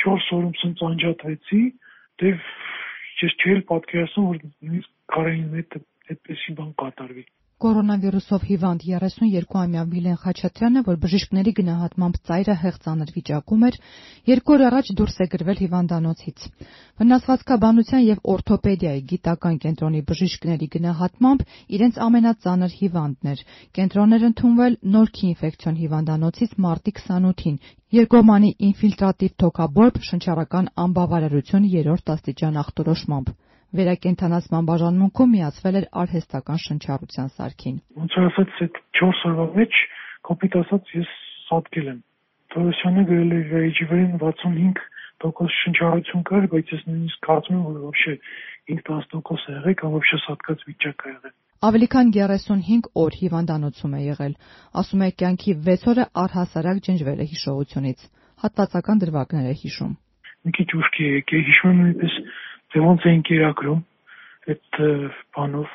4 օրում ցած անջատվեցի, դե ես չէի պատկերացնում, որ նույնիսկ կարային հետ այդպեսի բան կատարվի։ Կորոնավիրուսով հիվանդ 32-ամյա Վիլեն Խաչատրյանը, որ բժիշկների գնահատմամբ ծայրահեղ ծանր վիճակում էր, 2 օր առաջ դուրս է գրվել հիվանդանոցից։ Վնասվածքաբանության եւ օրթոպեդիայի գիտական կենտրոնի բժիշկների գնահատմամբ իրենց ամենածանր հիվանդն էր։ Կենտրոն էր ընդունվել Նորքի ինֆեկցիոն հիվանդանոցից մարտի 28-ին, երկողմանի ինֆիլտրատիվ թոքաբորբ, շնչառական անբավարարություն 3-րդ աստիճան ախտորոշմամբ։ Վերակենդանացման բաժանմունքում միացվել էր արհեստական շնչառության սարքին։ Ոնց ասած, այդ 4 օրվա մեջ կոպիտ ասած ես սատկել եմ։ Թորոսյանը գրել էր IGV-ին 65% շնչառություն կար, բայց ես նույնիսկ կարծում եմ, որ вообще 5-10% է եղել կամ вообще սատկած վիճակ է եղել։ Ավելի քան 35 օր հիվանդանոցում է եղել։ Ասում է, կյանքի 6 օրը առհասարակ ջնջվել է հիշողությունից։ Հատվածական դրվագներ է հիշում։ Մի քիչ ուշքի եկե, հիշում եմ նույնպես թե ոնց էին կերակրում այդ բանով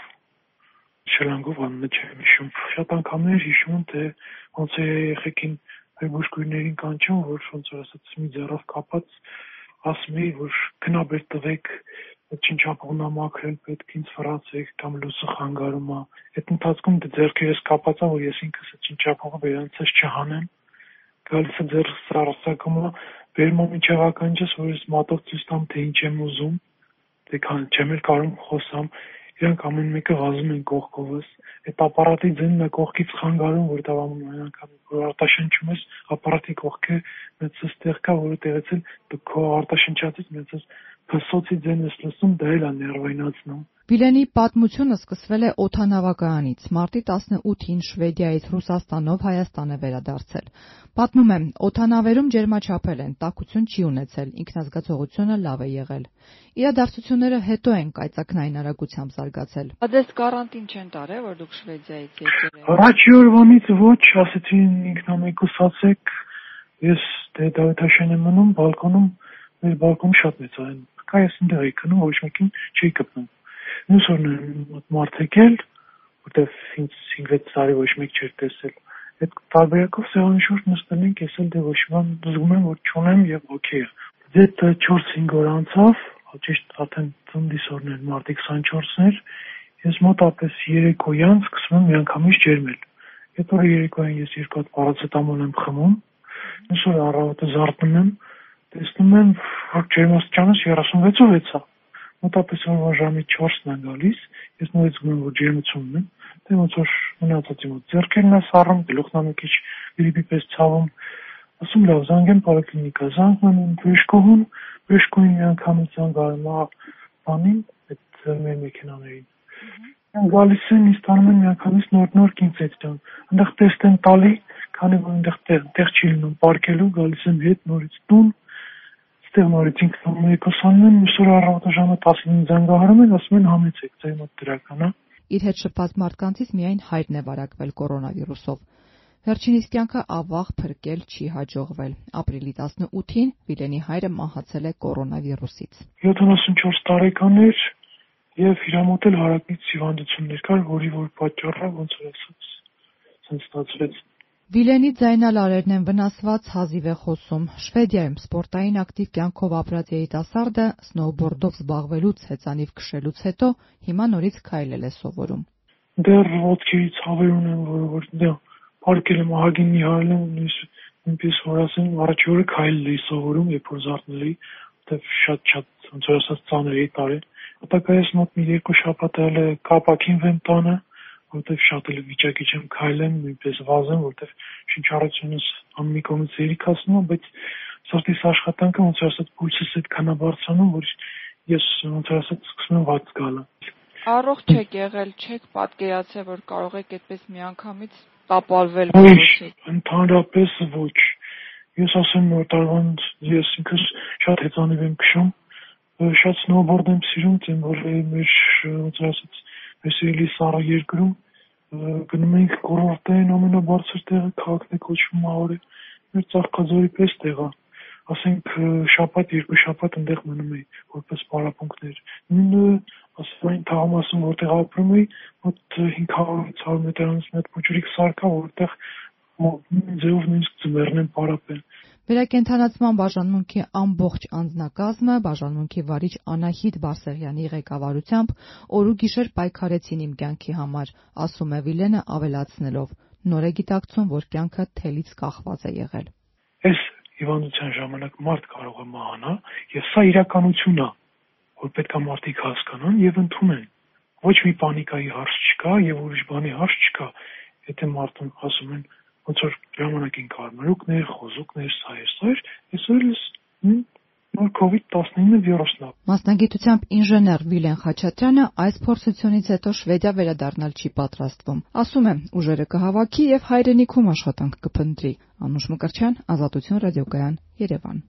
շլանգով անունը չեմ հիշում։ Շատ անգամներ հիշում եմ, թե ոնց է եղեքին բուժքույրներին կանչում, որ ոնց ասած մի ձեռով կապած ասում էի, որ գնաբեր տվեք, չնչափողնա մաքրել պետք ինձ ֆրանսիեք կամ լուսը խանգարում է։ Այդ ընթացքում ձեռքերս կապած եմ, որ ես ինքս այդ չնչափողը վերանցած չհանեմ։ Գալիս է ձեռքս սարսակում է, բերում եմ իջավ ականջս, որ ես մատով ցույց տամ, թե ինչ եմ ուզում, թե չեմ էլ կարող խոսամ, իրանք ամեն մեկը վազում են կողքովս, այդ ապարատի ձենն է կողքից խանգարում, որտեղ ամեն անգամ որ արտաշնչում ես, ապարատի կողքը մեծ ստեղ կա, որը տեղից էլ քո արտաշնչածից մեծ փսոցի ձենն ես լսում, դա էլ է ներվայնացնում։ Վիլենի պատմությունը սկսվել է օդանավակայանից։ Մարտի 18-ին Շվեդիայից Ռուսաստանով Հայաստան է վերադարձել։ Պատմում է, օդանավերում ջերմաչափել են, տաքություն չի ունեցել, ինքնազգացողությունը լավ է եղել։ Իրադարձությունները հետո են կայծակնային արագությամբ զարգացել։ Ադես կարանտին չեն տարել, որ դուք Շվեդիայից եկել եք։ Առաջի օրվանից ոչ, ասեցին ինքնամեկուսացեք, ես Դավիթաշեն եմ մնում, բալկոնում, մեր բալկոնը շատ մեծ է, կա ես այնտեղ էի քնում, ոչ մեկին չի կպնում։ Մյուս օրն մարդ եկել, որտեղ 5-6 տարի ոչ մեկ չէր տեսել։ Այդ տարբերակով սեղանի շուրջ նստել ենք, ես էլ դե ոչ բան զգում եմ, որ չունեմ եւ օքեյ է։ Դե 4-5 օր անցավ, ճիշտ արդեն ծննդիս օրն էր, մարտի 24-ն էր, ես մոտապես երեկոյան սկսում եմ միանգամից ջերմել։ Այդ օրը երեկոյան ես 2 հատ պարացետամոլ եմ խմում, մյուս օրը առավոտը զարթնում եմ, տեսնում եմ, որ ջերմաստիճանս 36-ով է։ Մոտապես օրվա ժամի 4-ն է գալիս, ես նույնիսկ զգում եմ, որ ջերմություն ունեմ, դե ոնց որ մնացածի մոտ ձեռքերն է սառում, գլուխն է մի քիչ գրիպի պես ցավում, ասում լավ, զանգեմ պոլիկլինիկա, զանգում եմ բժշկուհին միանգամից զանգարում է բանին, այդ մեր մեքենաներին։ Գալիս են, ինձ տանում են միանգամից նոր ինֆեկցիոն, այնտեղ տեստ են տալի, քանի որ այնտեղ չի լինում պարկելու, գալիս եմ հետ նորից տուն, այստեղ նորից ինքնամեկուսանում են, մյուս օր առավոտը ժամը 10-ին զանգահարում են, ասում են համեցեք, ձեր մոտ դրական է։ Իր հետ շփված մարդկանցից միայն հայրն է վարակվել կորոնավիրուսով։ Վերջինիս կյանքը ավաղ փրկել չի հաջողվել։ Ապրիլի 18-ին Վիլենի հայրը մահացել է կորոնավիրուսից։ 74 տարեկան էր եւ իր մոտ էլ հարակից հիվանդություններ կար, որի որ պատճառը ոնց որ ասած ցած ստացվեց։ Վիլենի ձայնալարերն են վնասված, հազիվ է խոսում։ Շվեդիայում սպորտային ակտիվ կյանքով ապրած երիտասարդը սնոուբորդով զբաղվելուց, հեծանիվ քշելուց հետո հիմա նորից քայլել է սովորում։ Դեռ ոտքերից հավեր ունեմ, որ դա պարկել եմ ահագին նիհարել եմ, նույնպես որ ասեմ, առաջի օրը քայլել էի սովորում, երբ որ զարթնել էի, որտեղ շատ ոնց որ ասած ծանր էի տարել։ Ապակայես մոտ մի 2 շաբաթ էլ կապակինվեմ տանը, որտեղ շատ էլ վիճակի չեմ քայլեմ, նույնպես վազեմ, որտեղ շնչառությունս ամի կողմից երիքացնում է, բայց սրտիս աշխատանքը ոնց որ ասած պուլսս այդքան է բարձրանում, որ ես ոնց որ ասած սկսում եմ ված գալ։ Առողջ եք եղել, չեք պատկերացել, որ կարող եք այդպես միանգամից տապալվել վիրուսի։ Ընդհանրապես ոչ։ Ես ասեմ նոր տարվան ես ինքս շատ հեծանիվ եմ քշում, շատ սնոուբորդ եմ սիրում, տեմ որ մեր ոնց որ ասած մեր սիրելի սառը երկրում գնում ենք կուրորտային ամենաբարձր տեղը, քաղաքն է կոչվում Մահորե, մեր Ծաղկաձորի պես տեղ է, ասենք շաբաթ, 2 շաբաթ այնտեղ մնում էի, որպես պարապմունքներ։ Նույնը ասում թաղամասում, որտեղ ապրում էի, մոտ 500-600 մետրանից մի հատ փոքրիկ սարք է, որտեղ ձեով նույնիսկ ձմեռն են պարապել։ Վերակենդանացման բաժանմունքի ամբողջ անձնակազմը բաժանմունքի վարիչ Անահիտ Բարսեղյանի ղեկավարությամբ օր ու գիշեր պայքարեցին իմ կյանքի համար, ասում է Վիլենը ավելացնելով. նոր է գիտակցում, որ կյանքը թելից կախված է եղել։ Այս հիվանդության ժամանակ մարդ կարող է մահանալ, եւ սա իրականություն է, որ պետք է մարդիկ հասկանան եւ ընդունեն։ Ոչ մի պանիկայի հարց չկա եւ ուրիշ բանի հարց չկա։ Եթե մարդուն ասում են ոնց որ ժամանակին կարմրուկներ, խոզուկներ, սայր, այսօր էս նոր COVID-19 վիրուսն է։ Մասնագիտությամբ ինժեներ Վիլեն Խաչատրյանը այս փորձությունից հետո Շվեդիա վերադառնալ չի պատրաստվում։ Ասում է, ուժերը կհավաքի եւ հայրենիքում աշխատանք կփնտրի։ Անուշ Մկրտչյան, Ազատություն ռադիոկայան, Երևան։